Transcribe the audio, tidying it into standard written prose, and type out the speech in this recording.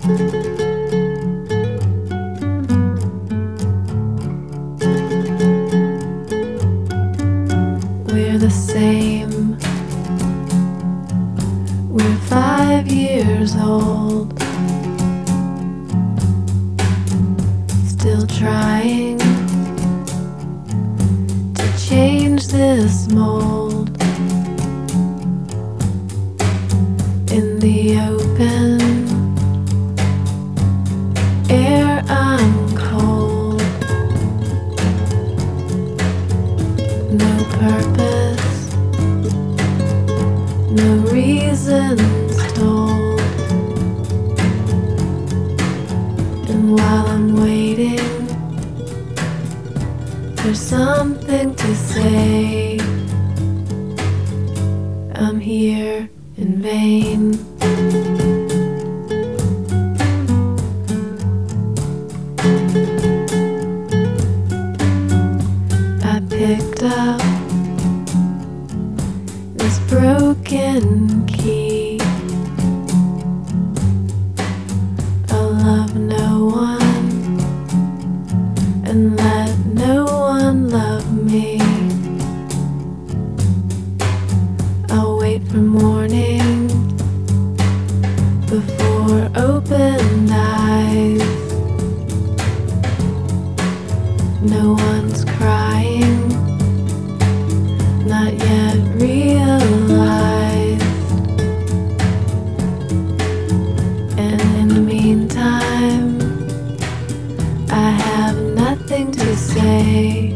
We're the same. We're 5 years old, still trying to change this mold. In the open air, I'm cold. No purpose, no reasons told. And while I'm waiting for something to say, I'm here in vain. I picked up this broken key. I'll love no one and let no one love me. I'll wait for morning before open eyes. No one's crying, not yet realized. And in the meantime, I have nothing to say.